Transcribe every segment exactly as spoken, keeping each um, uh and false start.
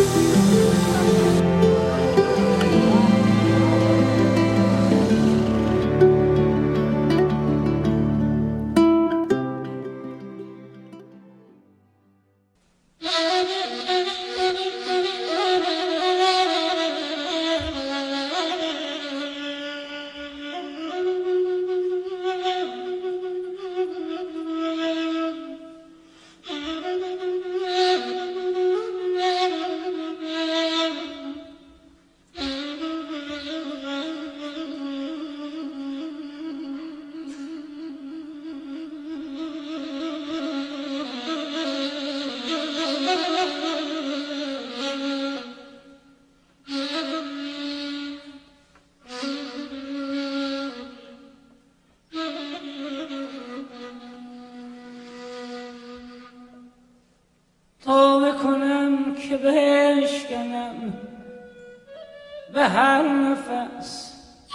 توبه کنم که بشکنم به هر نفس،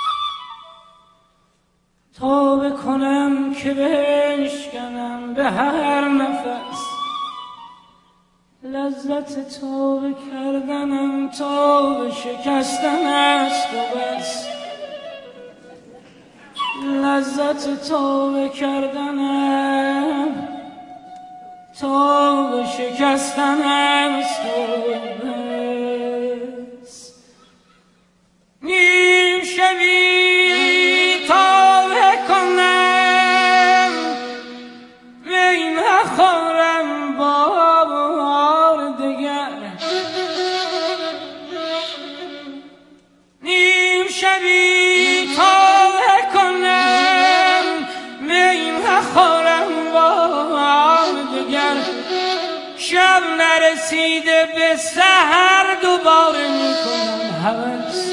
توبه کنم که بشکنم به هر نفس، لذت توبه کردنم توبه شکستن است و بس، لذت توبه کردنم توبه شکستن است و بس. نیم شبی توبه کنم می نخورم بار دگر، نیم شبی توبه کنم می نخورم بار دگر، شب نرسیده به سحر دوباره میکنم هوس،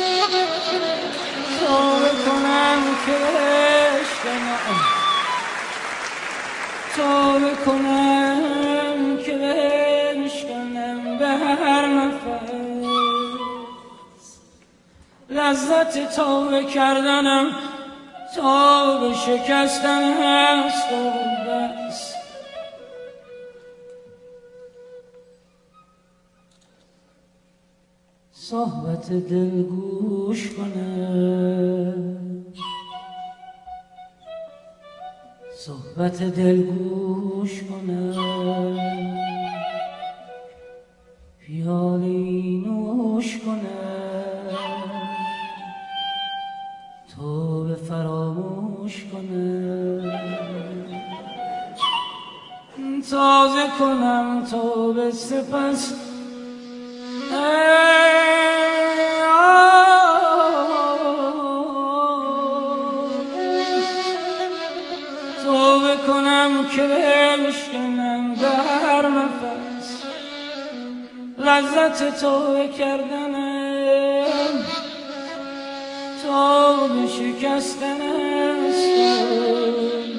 توبه کنم که بشکنم، توبه کنم که بشکنم به هر نفس، لذت توبه کردنم توبه شکستن هست و بس. صحبت دل گوش کنم، صحبت دل گوش کنم، پیالی نوش کنم، توبه فراموش کنم، تازه کنم توبه سپس توبه کنم که بشکنم به هر نفس، لذت توبه کردنم توبه شکستن است.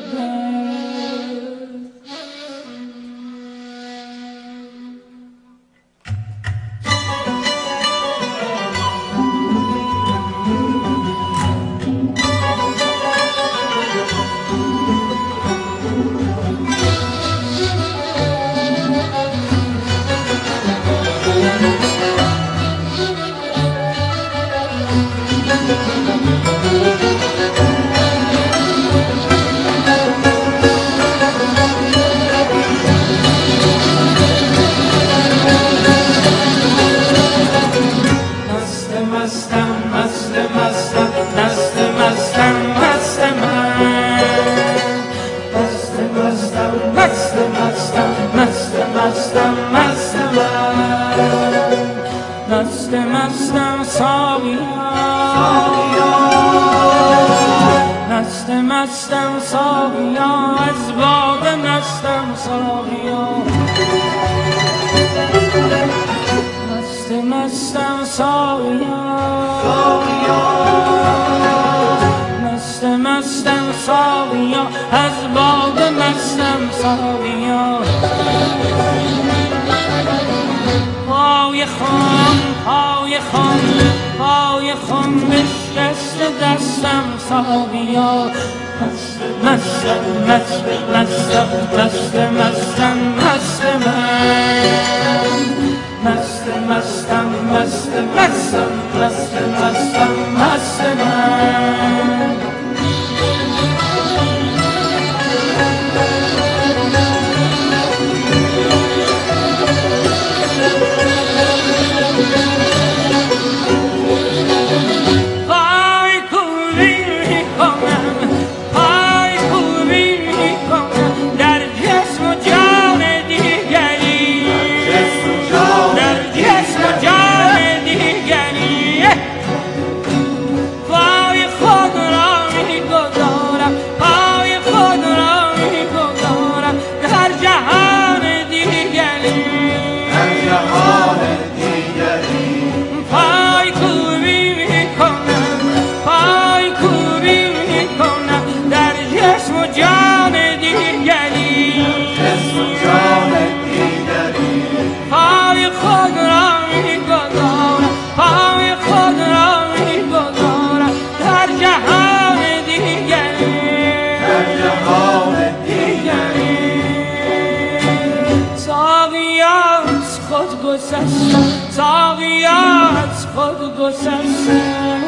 مست مستم ساقیا، مست مستم ساقیا، از باده مستم ساقیا، مست مستم ساقیا، مست مستم ساقیا، از باده مستم ساقیا، پای خم پای خم پای خم بشکست دستم ساقیا، مست مست مست مست مست مستم مست من، مست مستم در جهان دیگری پای کوبی میکنم پای کوبی میکنم در جسم و جان دیگری جسم و جان دیگری پای خود را میگذارم پای خود را میگذارم در جهان دیگری در جهان دیگری ساقیات خود گسستم ساقیات خود گسستم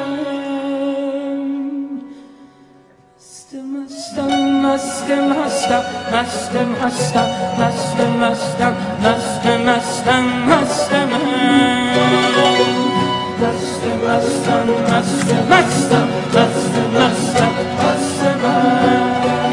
مست مستم مست مستم مست مستم مست مستم مست مستم مستم مستم مست مستم مست مستم مست مستم مستم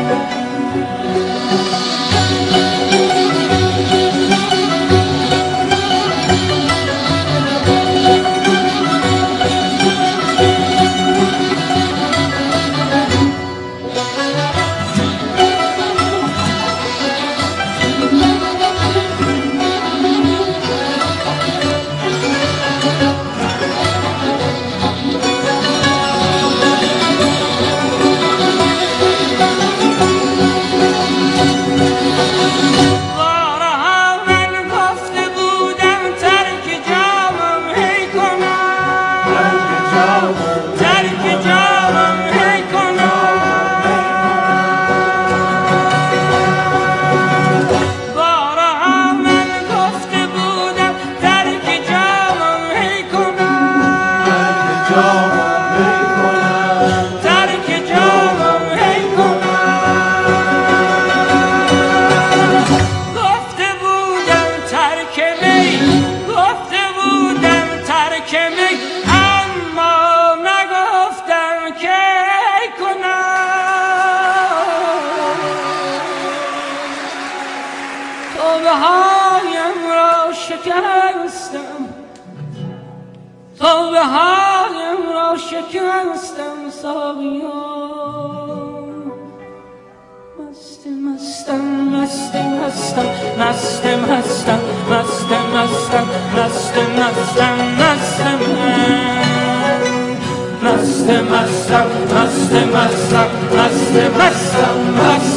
توبه هایم را شکستم ساقیا مست مستم مست مستم مست مستم مست مستم مست مستم مستم مست مستم مست مستم مست مستم مست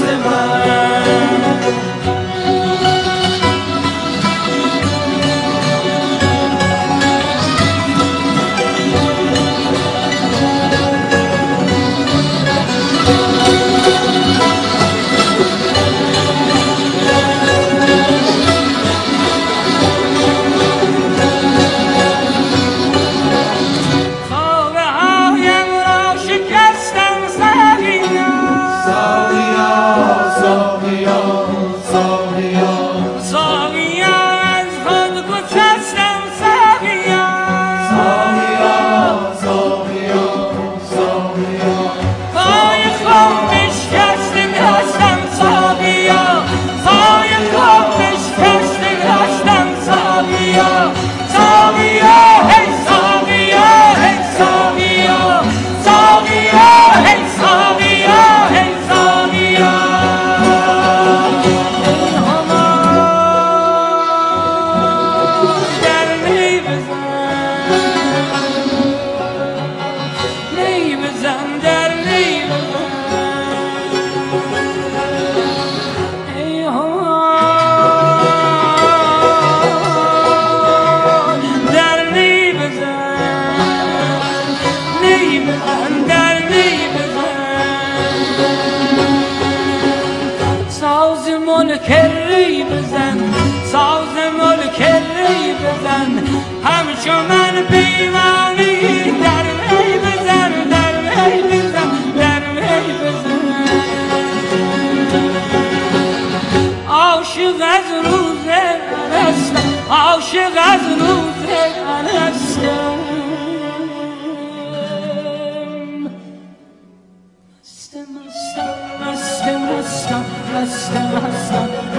کلی بزن ساز ملک ری بزن همچو من بیمانی در می بزن در می بزن در می بزن عاشق از روز انستم عاشق از روز انستم مست مستم مست مستم مست مستم